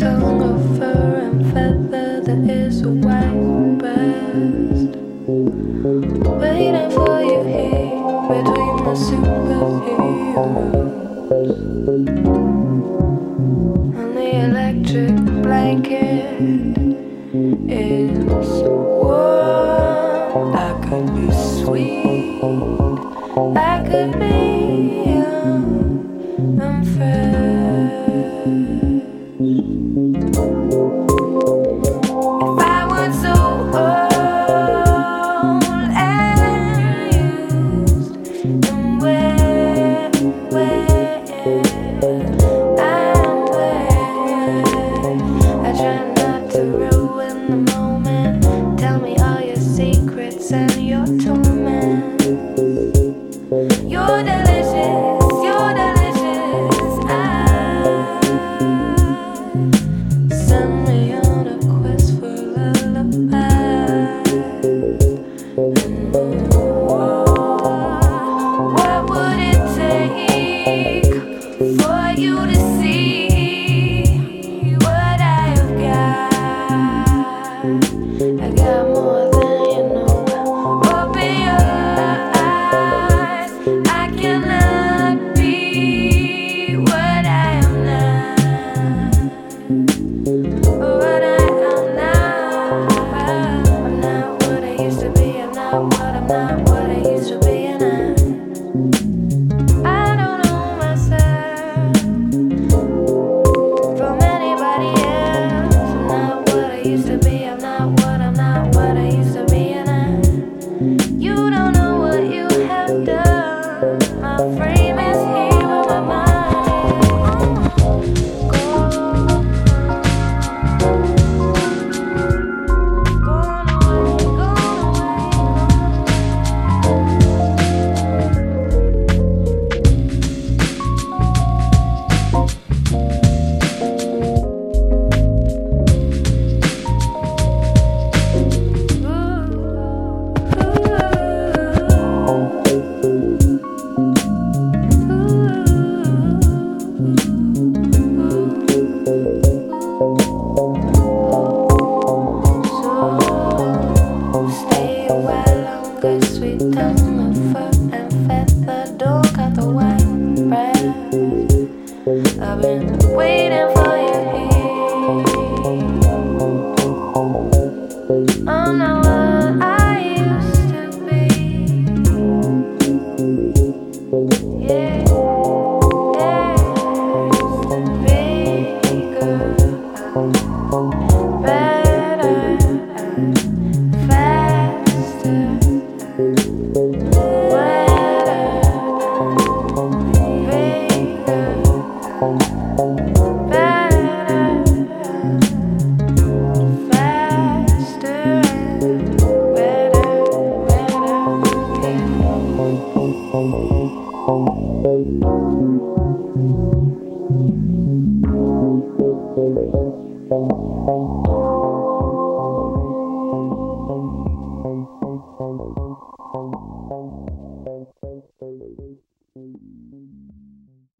tongue of fur and feather, there is a white breast waiting for you here between the superheroes and the electric blanket is warm. That could be sweet, that could be unfair. If I weren't so old and used and where I try not to ruin the moment. Tell me all your secrets and your torment. You're delicious, you're delicious. Send me on a quest for lullaby. What would it take for you to see what I've got? I got more than you know. Open your eyes. I cannot be what I am not. What I am now. I'm not what I used to be. I'm not what I used to be. And I don't know myself from anybody else. I'm not what I used to be. I'm not what I used to be. And you don't know what you have done. My frame is here, but my mind gone stay a while longer, sweet tongue of fur and feather. Don't cut the white bread. I've been waiting for you here. I'm not what I used to be. Yeah, bigger, better, faster, wetter, bigger, better, faster, wetter, yeah.